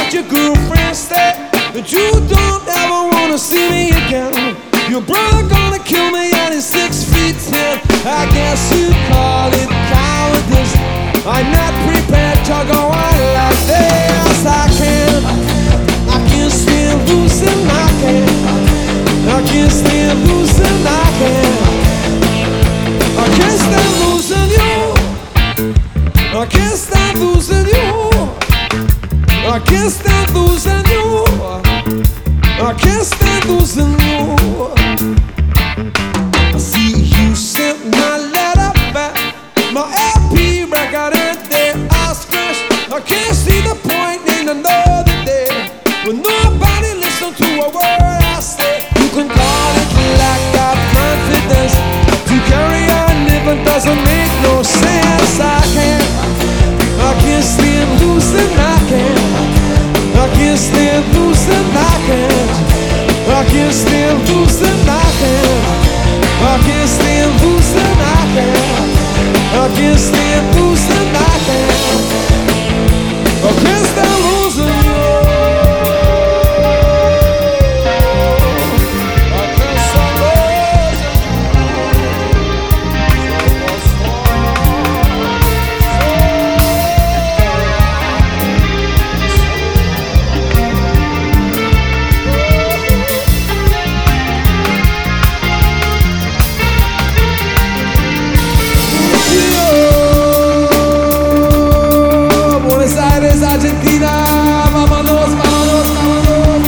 let your girlfriend stay, but you don't ever wanna see me again. Your brother gonna kill me and he's 6'10". I guess you call it cowardice. I'm not prepared to go on like this. I can't stand losing. I can't stand losing. I can't stand losing you. I can't stand losing you. I can't stand losing you. I can't stand losing you. I see you sent my letter back, my LP record, and they are scratched. I can't see the point in another day when nobody listens to a word I say. You can call it lack of confidence. To carry on living doesn't make no sense. I can't stand losing. I can't stand losing. I can't stand losing. I can't stand losing. I can't stand losing. I can't stand losing you. I can't stand losing. Buenos Aires, Argentina, vámonos, vámonos, vámonos.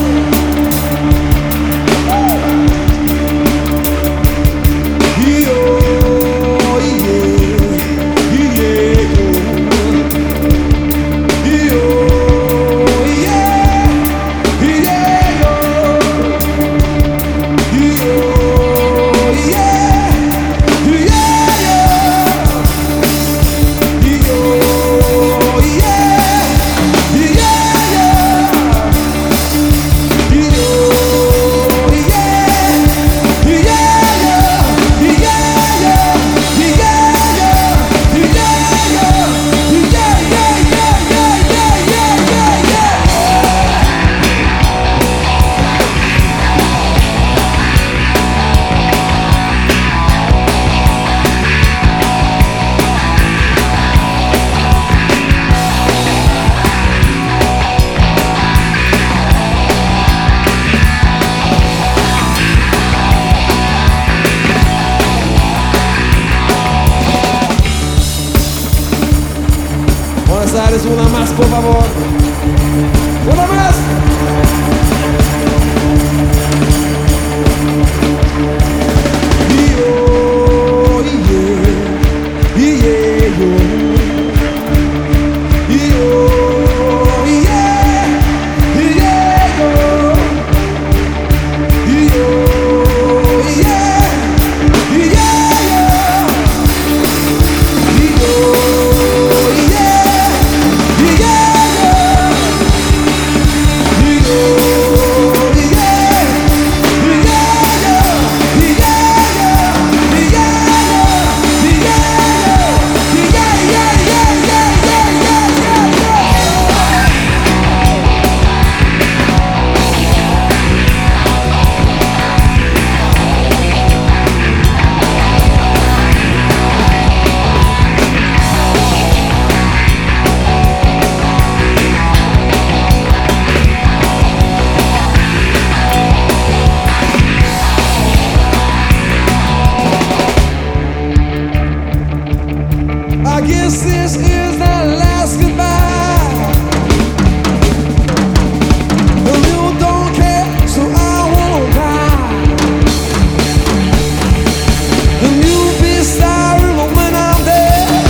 Buenos Aires, una más, por favor. Una más. I guess this is the last goodbye. And you don't care, so I won't cry. And you'll be sorry when I'm dead.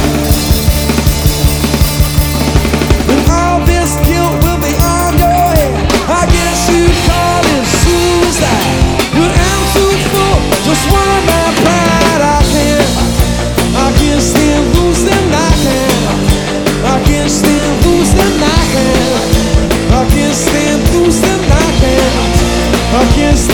And all this guilt will be on your head. I guess you call it suicide. But I'm too full, just one of my pride. I can't stand losing. I can't stand losing. I can't stand losing. I can't stand